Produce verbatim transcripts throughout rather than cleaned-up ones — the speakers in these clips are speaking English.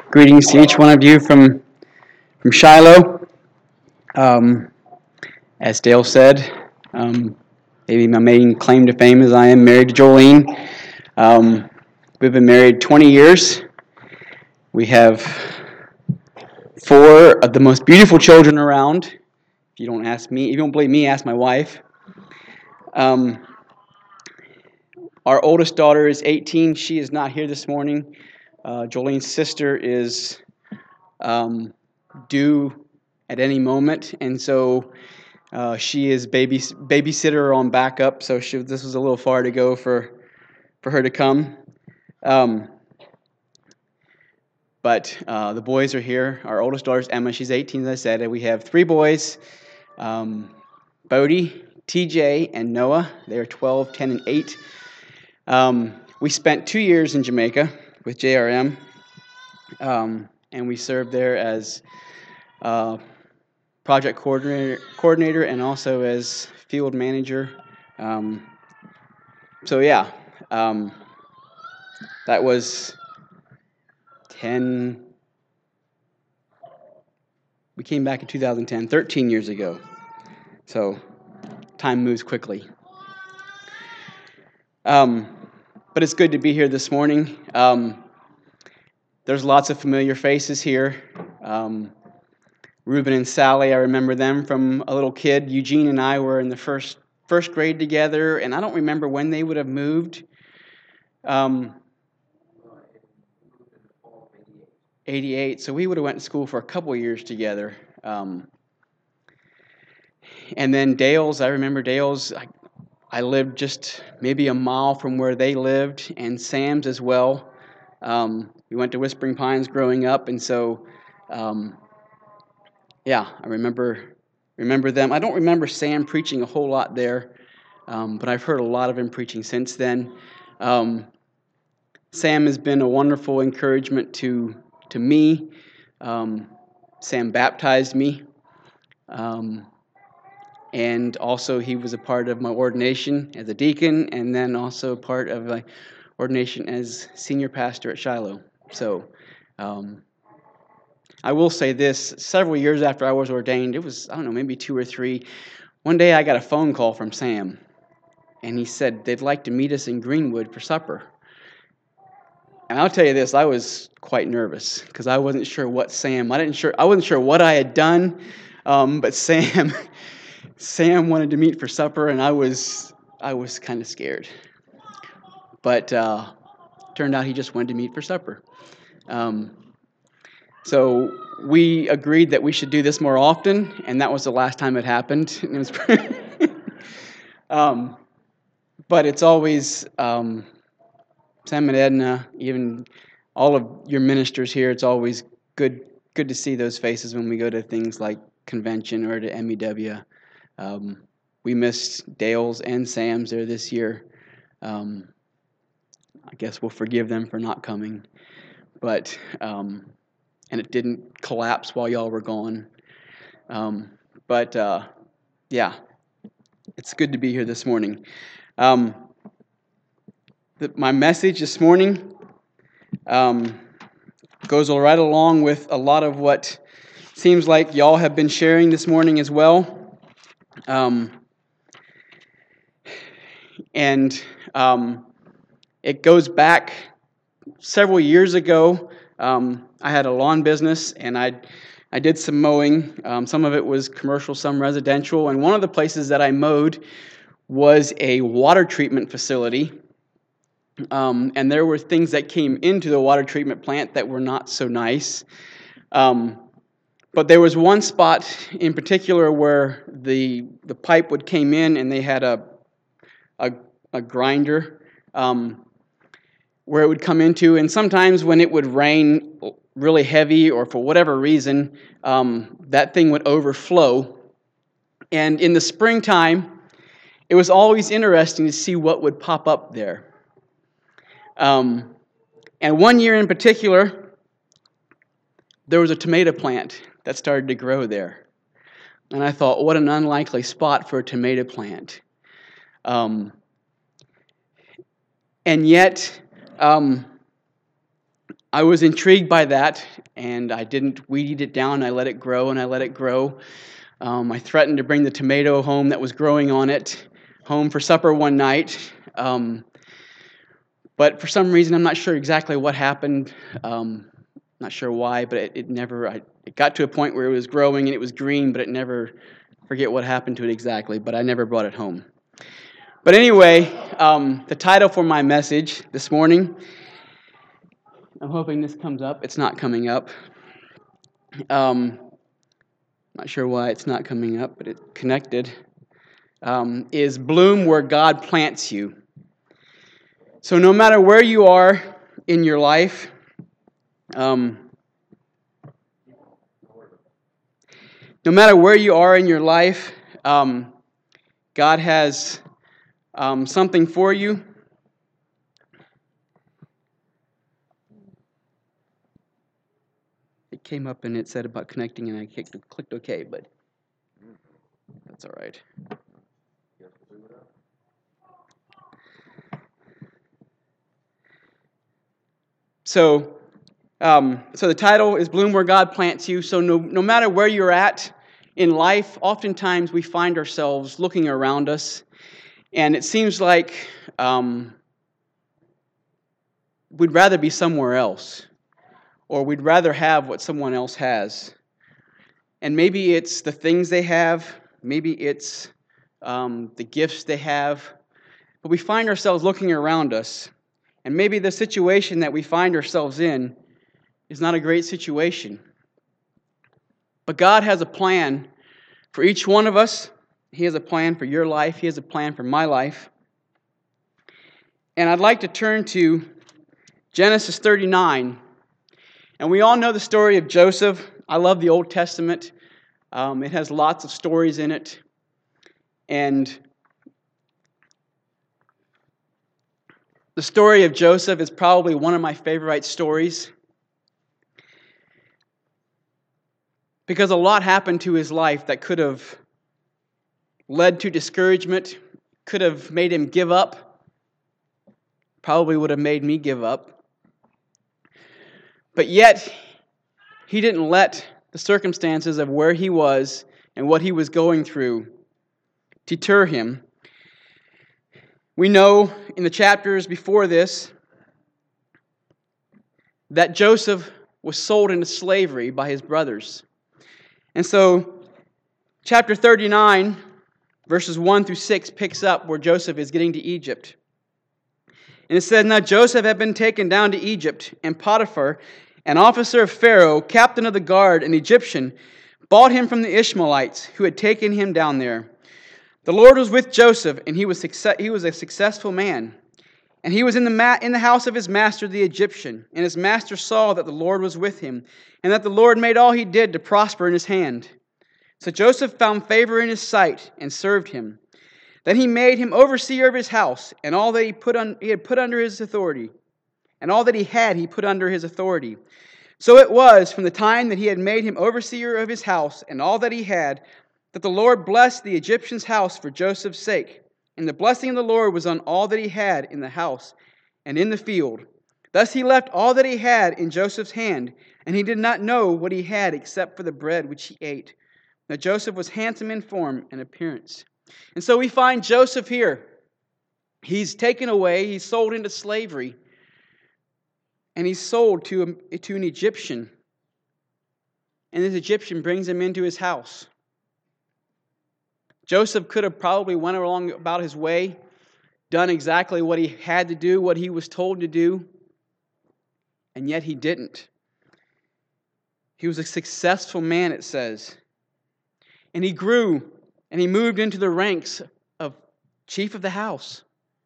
Greetings to each one of you from, from Shiloh. Um, as Dale said, um, maybe my main claim to fame is I am married to Jolene. Um, we've been married twenty years. We have four of the most beautiful children around. If you don't ask me, if you don't believe me, ask my wife. Um, our oldest daughter is eighteen. She is not here this morning. Uh, Jolene's sister is um, due at any moment, and so uh, she is baby babysitter on backup. So she, this was a little far to go for for her to come. Um, but uh, the boys are here. Our oldest daughter is Emma. She's eighteen, as I said, and we have three boys: um, Bodie, T J, and Noah. They are twelve, ten, and eight. Um, we spent two years in Jamaica with J R M, um, and we served there as uh, project coordinator, coordinator, and also as field manager. Um, so yeah, um, that was ten. We came back in two thousand ten, thirteen years ago. So time moves quickly. Um, but it's good to be here this morning. Um, there's lots of familiar faces here. Um, Reuben and Sally, I remember them from a little kid. Eugene and I were in the first first grade together, and I don't remember when they would have moved. Um, eighty-eight, so we would have went to school for a couple of years together. Um, and then Dale's, I remember Dale's, I, I lived just maybe a mile from where they lived, and Sam's as well. Um, we went to Whispering Pines growing up, and so, um, yeah, I remember remember them. I don't remember Sam preaching a whole lot there, um, but I've heard a lot of him preaching since then. Um, Sam has been a wonderful encouragement to to me. Um, Sam baptized me, um, and also he was a part of my ordination as a deacon, and then also part of my ordination as senior pastor at Shiloh. So um, I will say this, several years after I was ordained, it was, I don't know, maybe two or three, one day I got a phone call from Sam, and he said they'd like to meet us in Greenwood for supper. And I'll tell you this, I was quite nervous because I wasn't sure what Sam, I didn't sure, I wasn't sure what I had done, um, but Sam, Sam wanted to meet for supper, and I was, I was kind of scared. But uh, turned out he just wanted to meet for supper. Um, so we agreed that we should do this more often, and that was the last time it happened. It was um, but it's always um, Sam and Edna, even all of your ministers here. It's always good, good to see those faces when we go to things like convention or to M E W. Um, we missed Dale's and Sam's there this year. Um, I guess we'll forgive them for not coming, but um, and it didn't collapse while y'all were gone. Um, but uh, yeah, it's good to be here this morning. Um, the, my message this morning um, goes right along with a lot of what seems like y'all have been sharing this morning as well. Um, and um, it goes back several years ago. Um, I had a lawn business, and I I did some mowing. Um, some of it was commercial, some residential. And one of the places that I mowed was a water treatment facility. Um, and there were things that came into the water treatment plant that were not so nice. Um, but there was one spot in particular where the the pipe would came in, and they had a a, a grinder um, where it would come into. And sometimes when it would rain really heavy, or for whatever reason, um, that thing would overflow. And in the springtime, it was always interesting to see what would pop up there. Um, and one year in particular, there was a tomato plant that started to grow there. And I thought, what an unlikely spot for a tomato plant. Um, and yet, um, I was intrigued by that, and I didn't weed it down. I let it grow, and I let it grow. Um, I threatened to bring the tomato home that was growing on it home for supper one night. Um, but for some reason, I'm not sure exactly what happened. Um, not sure why, but it, it never, I, it got to a point where it was growing and it was green, but it never, forget what happened to it exactly, but I never brought it home. But anyway, um, the title for my message this morning, I'm hoping this comes up. It's not coming up. Um, not sure why it's not coming up, but it's connected. Um, is Bloom Where God Plants You. So no matter where you are in your life, um, no matter where you are in your life, um, God has um, something for you. It came up and it said about connecting, and I clicked, clicked OK, but that's all right. So, um, so the title is Bloom Where God Plants You. So no, no matter where you're at in life, oftentimes we find ourselves looking around us, and it seems like um, we'd rather be somewhere else, or we'd rather have what someone else has. And maybe it's the things they have, maybe it's um, the gifts they have, but we find ourselves looking around us, and maybe the situation that we find ourselves in is not a great situation. But God has a plan for each one of us. He has a plan for your life. He has a plan for my life. And I'd like to turn to Genesis thirty-nine. And we all know the story of Joseph. I love the Old Testament. Um, it has lots of stories in it. And the story of Joseph is probably one of my favorite stories, because a lot happened to his life that could have led to discouragement, could have made him give up, probably would have made me give up. But yet, he didn't let the circumstances of where he was and what he was going through deter him. We know in the chapters before this that Joseph was sold into slavery by his brothers. And so, chapter thirty-nine, verses one through six, picks up where Joseph is getting to Egypt. And it says, Now Joseph had been taken down to Egypt, and Potiphar, an officer of Pharaoh, captain of the guard, an Egyptian, bought him from the Ishmaelites who had taken him down there. The Lord was with Joseph, and he was success- he was a successful man. And he was in the ma- in the house of his master the Egyptian. And his master saw that the Lord was with him, and that the Lord made all he did to prosper in his hand. So Joseph found favor in his sight and served him. Then he made him overseer of his house, and all that he put on, he had put under his authority, and all that he had he put under his authority. So it was from the time that he had made him overseer of his house and all that he had, that the Lord blessed the Egyptian's house for Joseph's sake. And the blessing of the Lord was on all that he had in the house and in the field. Thus he left all that he had in Joseph's hand, and he did not know what he had except for the bread which he ate. Now Joseph was handsome in form and appearance. And so we find Joseph here. He's taken away, he's sold into slavery, and he's sold to, a, to an Egyptian. And this Egyptian brings him into his house. Joseph could have probably went along about his way, done exactly what he had to do, what he was told to do, and yet he didn't. He was a successful man, it says. And he grew, and he moved into the ranks of chief of the house.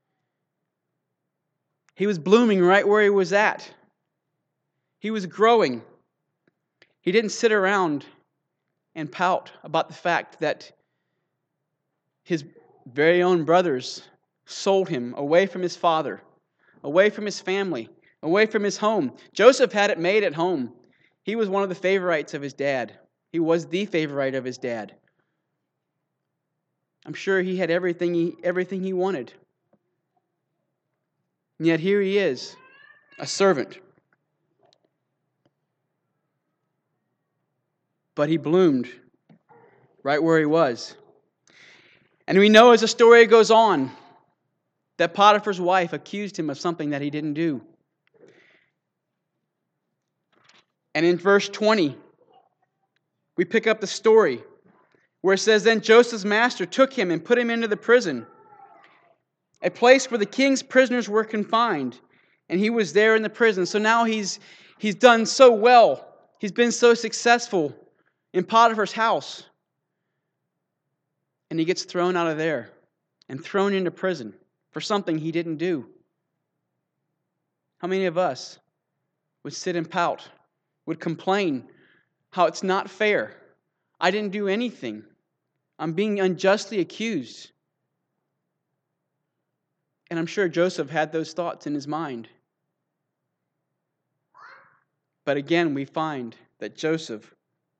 He was blooming right where he was at. He was growing. He didn't sit around and pout about the fact that his very own brothers sold him away from his father, away from his family, away from his home. Joseph had it made at home. He was one of the favorites of his dad. He was the favorite of his dad. I'm sure he had everything he, everything he wanted. And yet here he is, a servant. but he bloomed right where he was. And we know as the story goes on that Potiphar's wife accused him of something that he didn't do. And in verse twenty, we pick up the story where it says, Then Joseph's master took him and put him into the prison, a place where the king's prisoners were confined. And he was there in the prison. So now he's he's done so well. He's been so successful in Potiphar's house. And he gets thrown out of there and thrown into prison for something he didn't do. How many of us would sit and pout, would complain how it's not fair? I didn't do anything. I'm being unjustly accused. And I'm sure Joseph had those thoughts in his mind. But again, we find that Joseph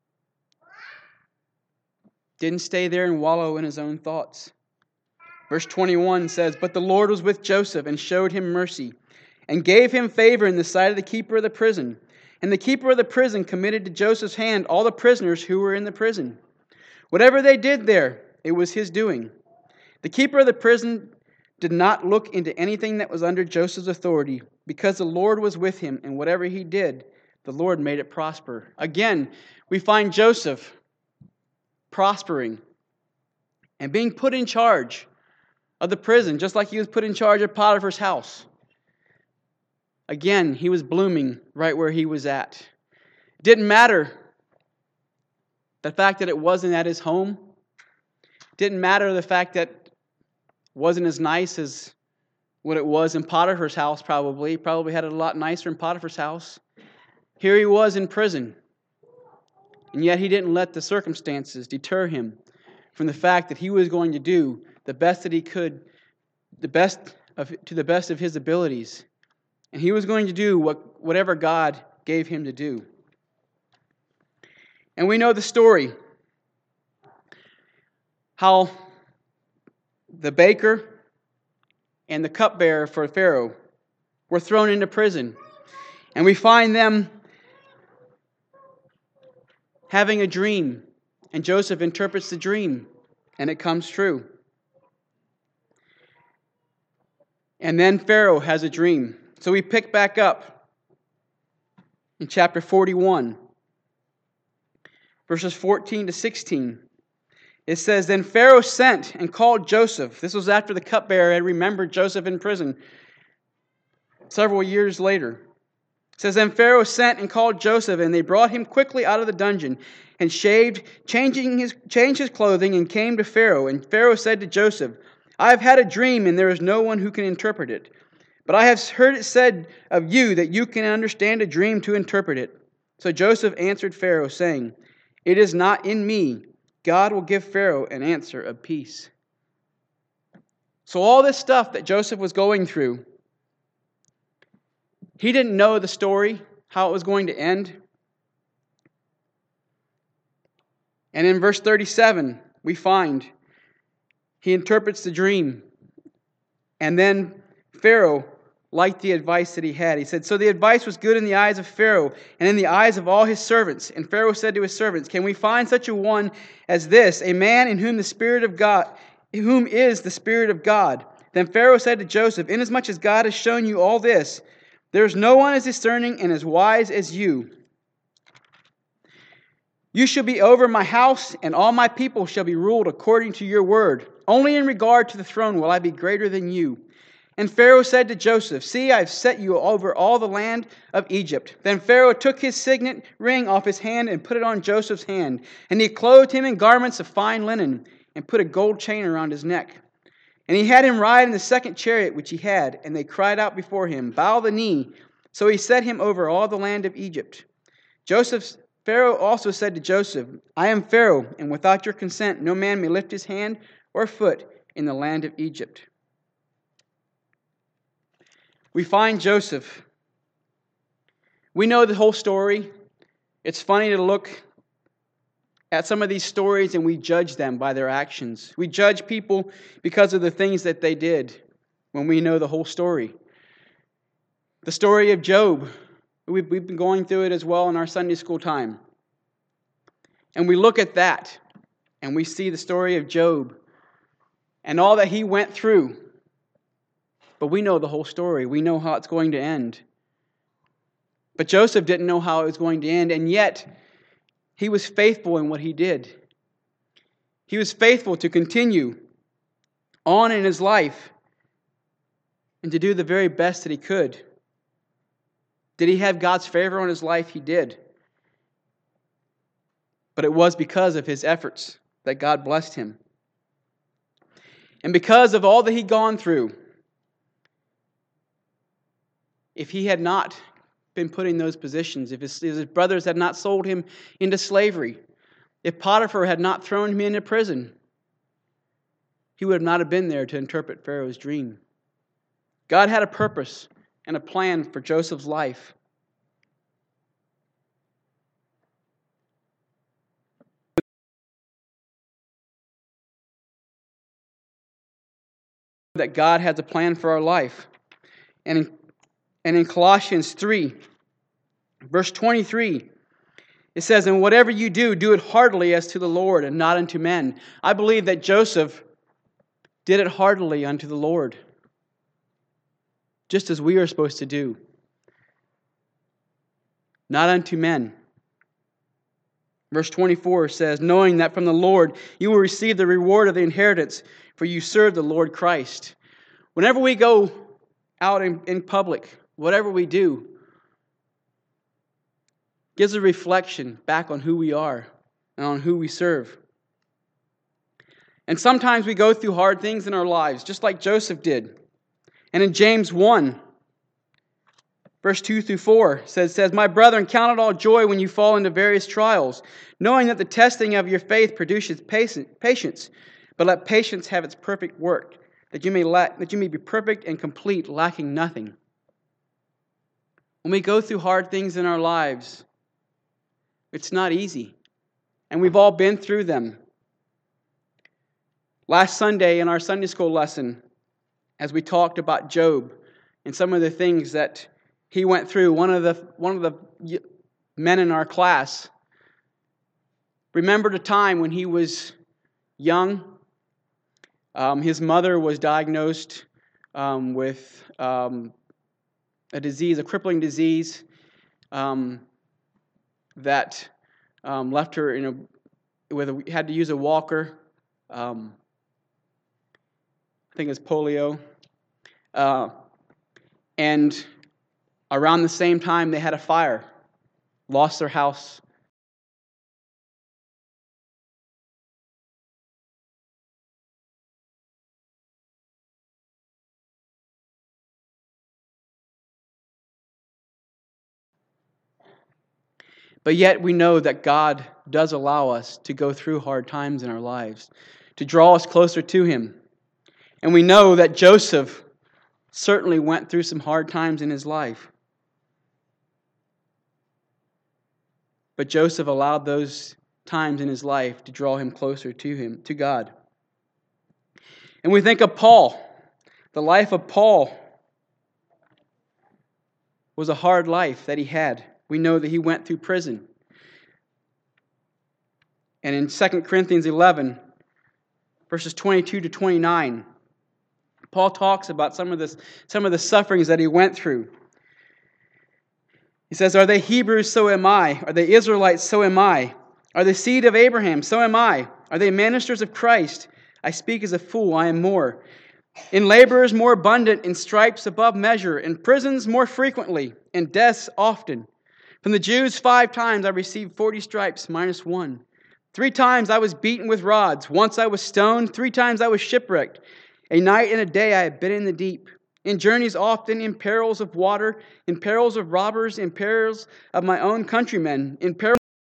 didn't stay there and wallow in his own thoughts. Verse twenty-one says, But the Lord was with Joseph and showed him mercy and gave him favor in the sight of the keeper of the prison. And the keeper of the prison committed to Joseph's hand all the prisoners who were in the prison. Whatever they did there, it was his doing. The keeper of the prison did not look into anything that was under Joseph's authority, because the Lord was with him, and whatever he did, the Lord made it prosper. Again, we find Joseph prospering and being put in charge of the prison, just like he was put in charge of Potiphar's house. Again, he was blooming right where he was at. It didn't matter the fact that it wasn't at his home. It didn't matter the fact that it wasn't as nice as what it was in Potiphar's house, probably. He probably had it a lot nicer in Potiphar's house. Here he was in prison. And yet he didn't let the circumstances deter him from the fact that he was going to do the best that he could, the best of, to the best of his abilities. And he was going to do what, whatever God gave him to do. And we know the story. How the baker and the cupbearer for Pharaoh were thrown into prison. And we find them having a dream. And Joseph interprets the dream. And it comes true. And then Pharaoh has a dream. So we pick back up in chapter forty-one, verses fourteen to sixteen. It says, Then Pharaoh sent and called Joseph. This was after the cupbearer had remembered Joseph in prison several years later. It says, Then Pharaoh sent and called Joseph, and they brought him quickly out of the dungeon, and shaved, changing his, changed his clothing, and came to Pharaoh. And Pharaoh said to Joseph, I have had a dream, and there is no one who can interpret it. But I have heard it said of you that you can understand a dream to interpret it. So Joseph answered Pharaoh, saying, It is not in me. God will give Pharaoh an answer of peace. So all this stuff that Joseph was going through, he didn't know the story, how it was going to end. And in verse thirty-seven, we find he interprets the dream. And then Pharaoh liked the advice that he had. He said, So the advice was good in the eyes of Pharaoh and in the eyes of all his servants. And Pharaoh said to his servants, Can we find such a one as this, a man in whom the Spirit of God, in whom is the Spirit of God? Then Pharaoh said to Joseph, Inasmuch as God has shown you all this, there is no one as discerning and as wise as you. You shall be over my house, and all my people shall be ruled according to your word. Only in regard to the throne will I be greater than you. And Pharaoh said to Joseph, See, I have set you over all the land of Egypt. Then Pharaoh took his signet ring off his hand and put it on Joseph's hand. And he clothed him in garments of fine linen and put a gold chain around his neck. And he had him ride in the second chariot which he had. And they cried out before him, Bow the knee. So he set him over all the land of Egypt. Joseph's Pharaoh also said to Joseph, I am Pharaoh, and without your consent no man may lift his hand or foot in the land of Egypt. We find Joseph. We know the whole story. It's funny to look at some of these stories and we judge them by their actions. We judge people because of the things that they did when we know the whole story. The story of Job. We've been going through it as well in our Sunday school time. And we look at that, and we see the story of Job and all that he went through. But we know the whole story. We know how it's going to end. But Joseph didn't know how it was going to end, and yet he was faithful in what he did. He was faithful to continue on in his life and to do the very best that he could. Did he have God's favor on his life? He did. But it was because of his efforts that God blessed him. And because of all that he'd gone through, if he had not been put in those positions, if his, if his brothers had not sold him into slavery, if Potiphar had not thrown him into prison, he would not have been there to interpret Pharaoh's dream. God had a purpose and a plan for Joseph's life. That God has a plan for our life. And in, and in Colossians three, verse twenty-three, it says, "And whatever you do, do it heartily as to the Lord and not unto men." I believe that Joseph did it heartily unto the Lord, just as we are supposed to do. Not unto men. Verse twenty-four says, "Knowing that from the Lord you will receive the reward of the inheritance, for you serve the Lord Christ." Whenever we go out in, in public, whatever we do, gives a reflection back on who we are and on who we serve. And sometimes we go through hard things in our lives, just like Joseph did. And in James one, verse two through four, says, says, "My brethren, count it all joy when you fall into various trials, knowing that the testing of your faith produces patience. But let patience have its perfect work, that you may la- that you may be perfect and complete, lacking nothing." When we go through hard things in our lives, it's not easy. And we've all been through them. Last Sunday in our Sunday school lesson, as we talked about Job and some of the things that he went through, one of the one of the men in our class remembered a time when he was young. Um, his mother was diagnosed um, with um, a disease, a crippling disease um, that um, left her in a with a, had to use a walker. Um, I think it's polio. Uh, and around the same time, they had a fire, lost their house. But yet we know that God does allow us to go through hard times in our lives, to draw us closer to Him. And we know that Joseph certainly went through some hard times in his life. But Joseph allowed those times in his life to draw him closer to him, to God. And we think of Paul. The life of Paul was a hard life that he had. We know that he went through prison. And in Second Corinthians eleven, verses twenty-two to twenty-nine, Paul talks about some of this, some of the sufferings that he went through. He says, "Are they Hebrews? So am I. Are they Israelites? So am I. Are they seed of Abraham? So am I. Are they ministers of Christ? I speak as a fool, I am more. In laborers more abundant, in stripes above measure, in prisons more frequently, in deaths often. From the Jews five times I received forty stripes minus one. Three times I was beaten with rods. Once I was stoned. Three times I was shipwrecked. A night and a day I have been in the deep. In journeys often, in perils of water, in perils of robbers, in perils of my own countrymen, in perils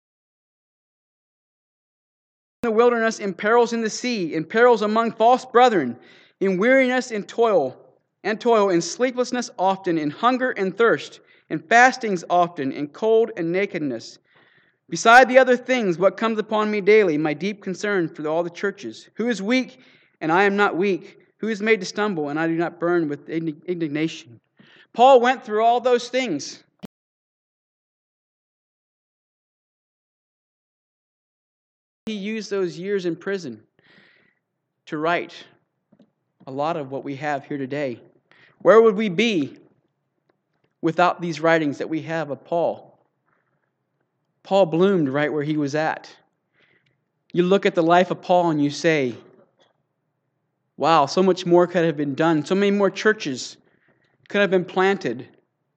in the wilderness, in perils in the sea, in perils among false brethren, in weariness and toil, and toil, in sleeplessness often, in hunger and thirst, in fastings often, in cold and nakedness. Beside the other things, what comes upon me daily, my deep concern for all the churches. Who is weak, and I am not weak? Who is made to stumble, and I do not burn with indignation?" Paul went through all those things. He used those years in prison to write a lot of what we have here today. Where would we be without these writings that we have of Paul? Paul bloomed right where he was at. You look at the life of Paul and you say, wow, so much more could have been done. So many more churches could have been planted.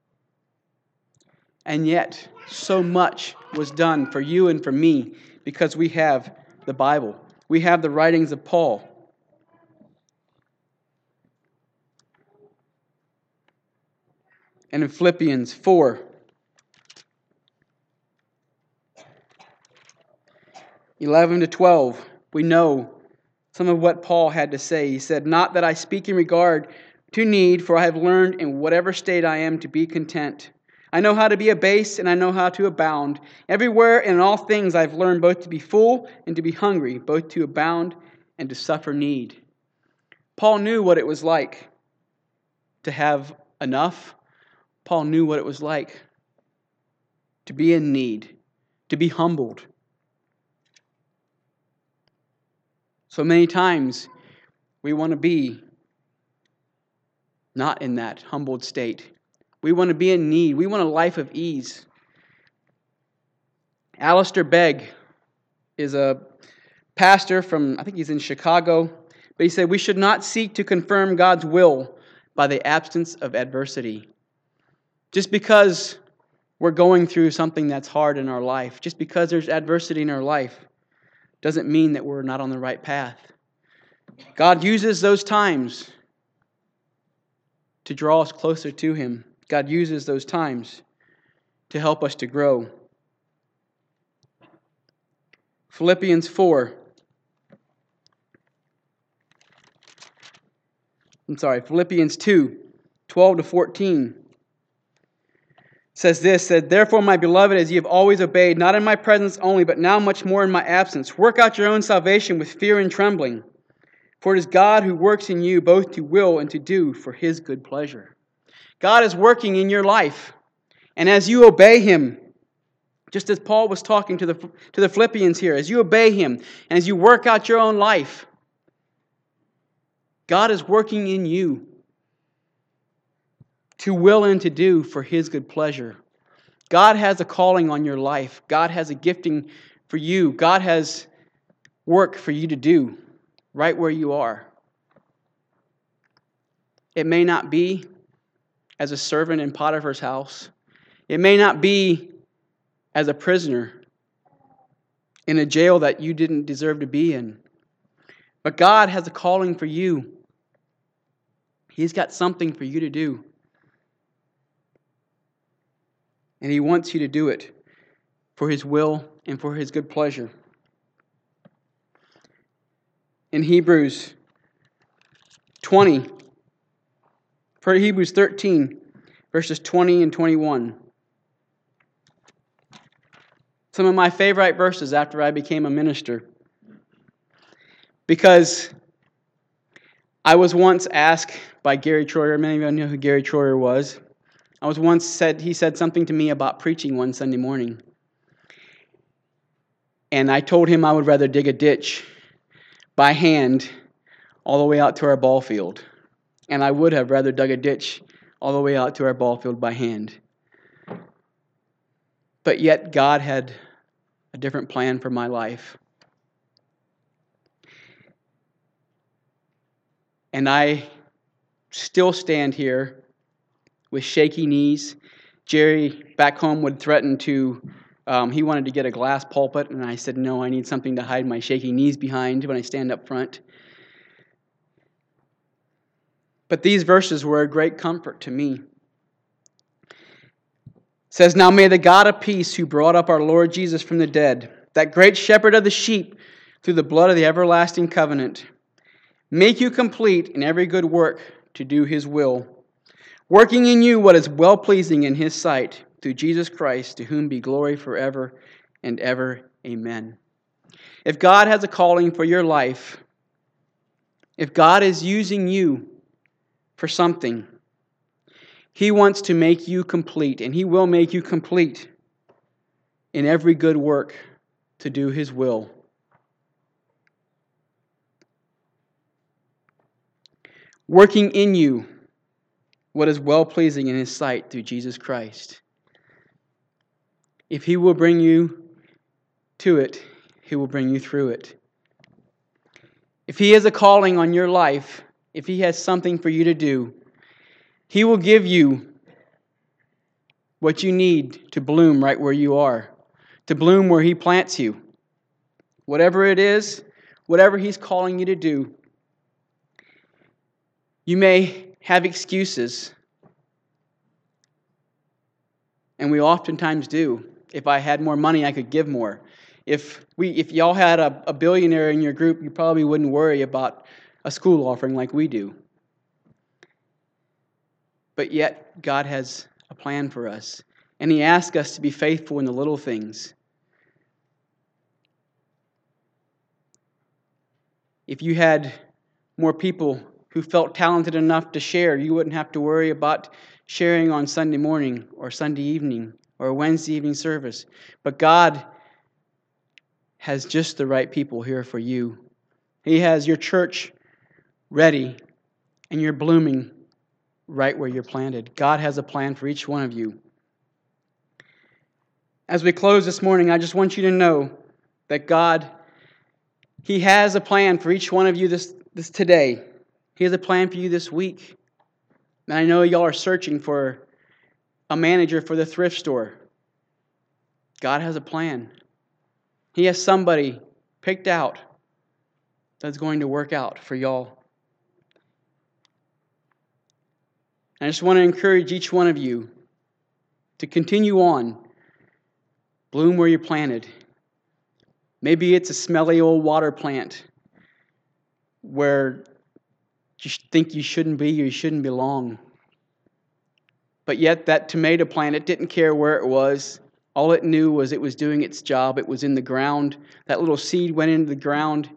And yet, so much was done for you and for me because we have the Bible. We have the writings of Paul. And in Philippians four, eleven to twelve, we know some of what Paul had to say. He said, "Not that I speak in regard to need, for I have learned in whatever state I am to be content. I know how to be abased, and I know how to abound. Everywhere and in all things I have learned both to be full and to be hungry, both to abound and to suffer need." Paul knew what it was like to have enough. Paul knew what it was like to be in need, to be humbled. So many times we want to be not in that humbled state. We want to be in need. We want a life of ease. Alistair Begg is a pastor from, I think he's in Chicago, but he said, "We should not seek to confirm God's will by the absence of adversity." Just because we're going through something that's hard in our life, just because there's adversity in our life, doesn't mean that we're not on the right path. God uses those times to draw us closer to Him. God uses those times to help us to grow. Philippians four. I'm sorry, Philippians two, twelve to fourteen. Says this, said, "Therefore, my beloved, as ye have always obeyed, not in my presence only, but now much more in my absence, work out your own salvation with fear and trembling. For it is God who works in you both to will and to do for His good pleasure." God is working in your life. And as you obey Him, just as Paul was talking to the, to the Philippians here, as you obey Him and as you work out your own life, God is working in you to will and to do for His good pleasure. God has a calling on your life. God has a gifting for you. God has work for you to do right where you are. It may not be as a servant in Potiphar's house. It may not be as a prisoner in a jail that you didn't deserve to be in. But God has a calling for you. He's got something for you to do. And He wants you to do it for His will and for His good pleasure. In Hebrews twenty, for Hebrews thirteen, verses twenty and twenty-one. Some of my favorite verses after I became a minister. Because I was once asked by Gary Troyer, many of you know who Gary Troyer was. I was once said, he said something to me about preaching one Sunday morning. And I told him I would rather dig a ditch by hand all the way out to our ball field. And I would have rather dug a ditch all the way out to our ball field by hand. But yet God had a different plan for my life. And I still stand here with shaky knees. Jerry back home would threaten to, um, he wanted to get a glass pulpit, and I said, no, I need something to hide my shaky knees behind when I stand up front. But these verses were a great comfort to me. It says, "Now may the God of peace, who brought up our Lord Jesus from the dead, that great shepherd of the sheep, through the blood of the everlasting covenant, make you complete in every good work to do His will, working in you what is well-pleasing in His sight, through Jesus Christ, to whom be glory forever and ever. Amen." If God has a calling for your life, if God is using you for something, He wants to make you complete, and He will make you complete in every good work to do His will. working in you what is well-pleasing in His sight through Jesus Christ. If He will bring you to it, He will bring you through it. If He has a calling on your life, if He has something for you to do, He will give you what you need to bloom right where you are, to bloom where He plants you. Whatever it is, whatever He's calling you to do, you may have excuses, and we oftentimes do. If I had more money, I could give more. If we, if y'all had a, a billionaire in your group, you probably wouldn't worry about a school offering like we do. But yet, God has a plan for us, and He asks us to be faithful in the little things. If you had more people who felt talented enough to share, you wouldn't have to worry about sharing on Sunday morning or Sunday evening or Wednesday evening service. But God has just the right people here for you. He has your church ready, and you're blooming right where you're planted. God has a plan for each one of you. As we close this morning, I just want you to know that God, He has a plan for each one of you this, this today. He has a plan for you this week. And I know y'all are searching for a manager for the thrift store. God has a plan. He has somebody picked out that's going to work out for y'all. I just want to encourage each one of you to continue on. Bloom where you're planted. Maybe it's a smelly old water plant where you think you shouldn't be or you shouldn't belong. But yet that tomato plant, it didn't care where it was. All it knew was it was doing its job. It was in the ground. That little seed went into the ground,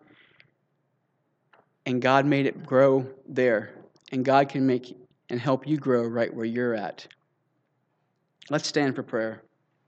and God made it grow there. And God can make and help you grow right where you're at. Let's stand for prayer.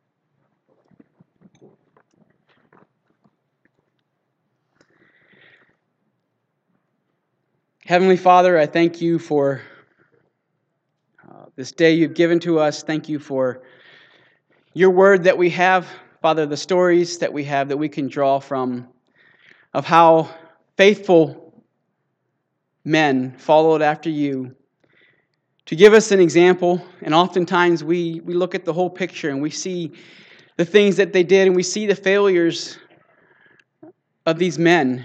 Heavenly Father, I thank you for uh, this day you've given to us. Thank you for your word that we have, Father, the stories that we have that we can draw from of how faithful men followed after you to give us an example. And oftentimes we, we look at the whole picture and we see the things that they did and we see the failures of these men.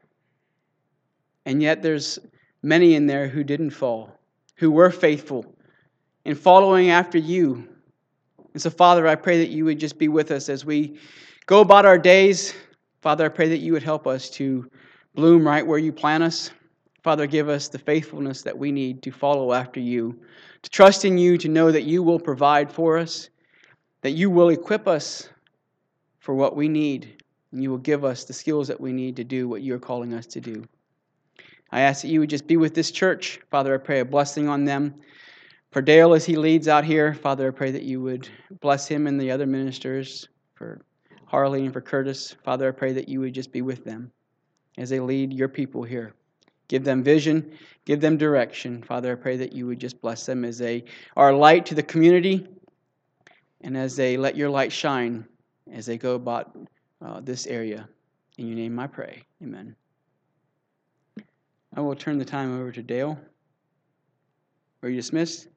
And yet there's many in there who didn't fall, who were faithful in following after you. And so, Father, I pray that you would just be with us as we go about our days. Father, I pray that you would help us to bloom right where you plant us. Father, give us the faithfulness that we need to follow after you, to trust in you, to know that you will provide for us, that you will equip us for what we need, and you will give us the skills that we need to do what you're calling us to do. I ask that you would just be with this church. Father, I pray a blessing on them. For Dale as he leads out here, Father, I pray that you would bless him and the other ministers. For Harley and for Curtis, Father, I pray that you would just be with them as they lead your people here. Give them vision, give them direction. Father, I pray that you would just bless them as they are a light to the community and as they let your light shine as they go about uh, this area. In your name I pray. Amen. I will turn the time over to Dale. Are you dismissed?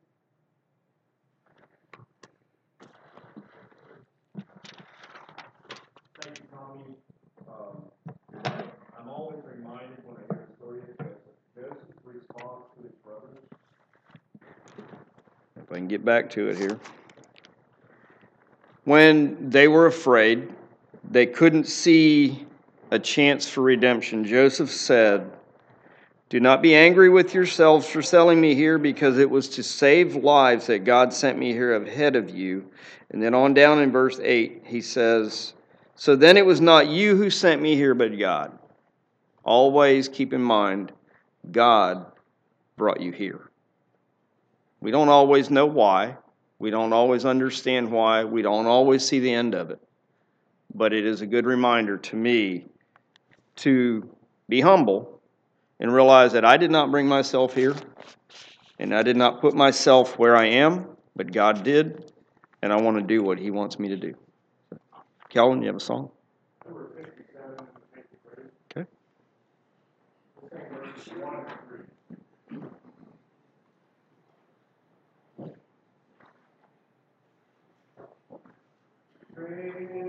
Thank you, Tommy. Um, I'm always reminded when I hear the story of Joseph's response to his brothers. If I can get back to it here. When they were afraid, they couldn't see a chance for redemption. Joseph said, "Do not be angry with yourselves for selling me here, because it was to save lives that God sent me here ahead of you." And then on down in verse eight, he says, "So then it was not you who sent me here, but God." Always keep in mind, God brought you here. We don't always know why. We don't always understand why. We don't always see the end of it. But it is a good reminder to me to be humble and realize that I did not bring myself here, and I did not put myself where I am, but God did, and I want to do what He wants me to do. Calvin, you have a song? Okay. Praise